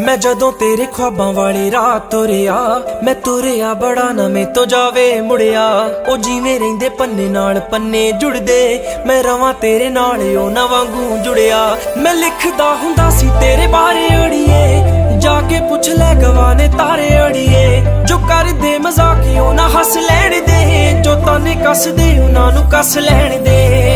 मैं जदों तेरे ख्वाबां वाली राह तुरिया मैं तुरिया बड़ा ना मैं तो जावे मुड़िया ओ जिवें रहिंदे पन्ने नाल पन्ने जुड़दे मैं रवां तेरे नाल ओ ना वांगू जुड़िया मैं लिखदा हुंदा सी तेरे बारे अड़िए जाके पुछ ले गवाने तारे अड़िए जो कर दे मजाक ओ ना हस लैण दे जो ताने कस दे उन्हां नूं कस लैण दे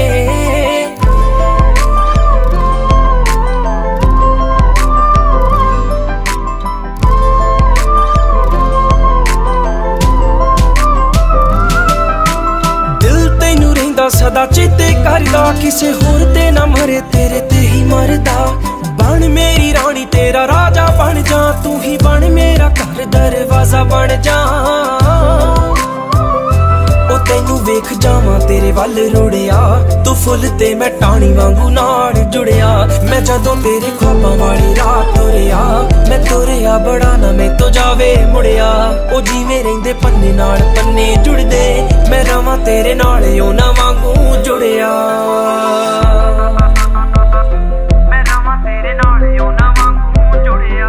सदा चेते करदा किसे होर ते ना मरे तेरे ते ही मरदा बन मेरी रानी तेरा राजा बन जा तू ही बन मेरा घर दरवाजा बन जा ओ तैनू वेख जावां तेरे वल रुड़िया तू फुल ते मैं टाणी वांगू नाल जुड़िया मैं जदों तेरे ख्वाबां वाली राह तुरिया मैं तुरिया बड़ा ना मैं तो जावे मुड़िया ओ जिवें रहिंदे पन्ने नाल पन्ने जुड़दे मैं रवां तेरे नाल ओ ना वांगू जुड़िया मैं रवां तेरे नाल ओ ना वांगू जुड़िया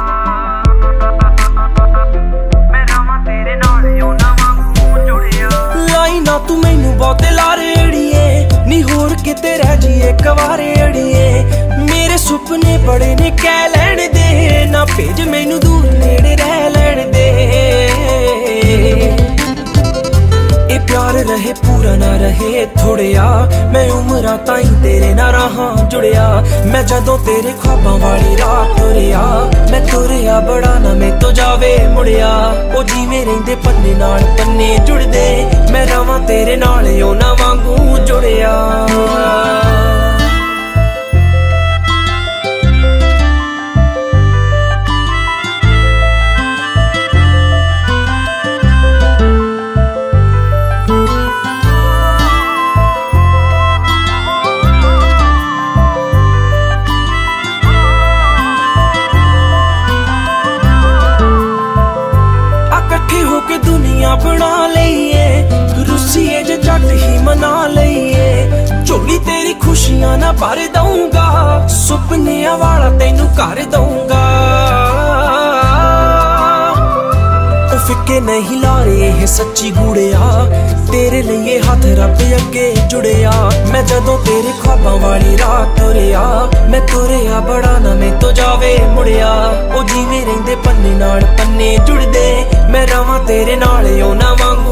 मैं रवां तेरे नाल ओ ना वांगू जुड़िया लाई ना तू मैनू बहुते लारे अड़िए नी होर किते रह जीए कवारे अड़िए मेरे सुपने बड़े ने कह लैण दे ना भेज मैनू दूर नेड़े रह लैण दे प्यार रहे पूरा ना रहे थोड़िया मैं उमरा ताई तेरे ना रहा जुड़िया मैं जदों तेरे ख्वाबां वाली राह तुरिया मैं तुरिया बड़ा ना मैं तो जावे मुड़िया ओ जिवें रहिंदे पन्ने नाल पन्ने जुड़दे मैं रवां तेरे नाल ओ ना वांगू जुड़िया दुनिया बना लईए रुसीए जे जट ही मना लईए झोली तेरी खुशियां ना भर दूंगा सुपने वाला तेनू कर दूंगा ओ फिक्के नहीं लारे है सच्ची गुड़िया तेरे लिए हाथ रब अगे जुड़िया मैं जदों तेरे ख्वाबां वाली राह तुरिया मैं तुरिया बड़ा ना मैं तो जावे मुड़िया ओ जिवें रहिंदे पन्ने नाल पन्ने जुड़दे मैं रवां तेरे नाल ओ ना वांगू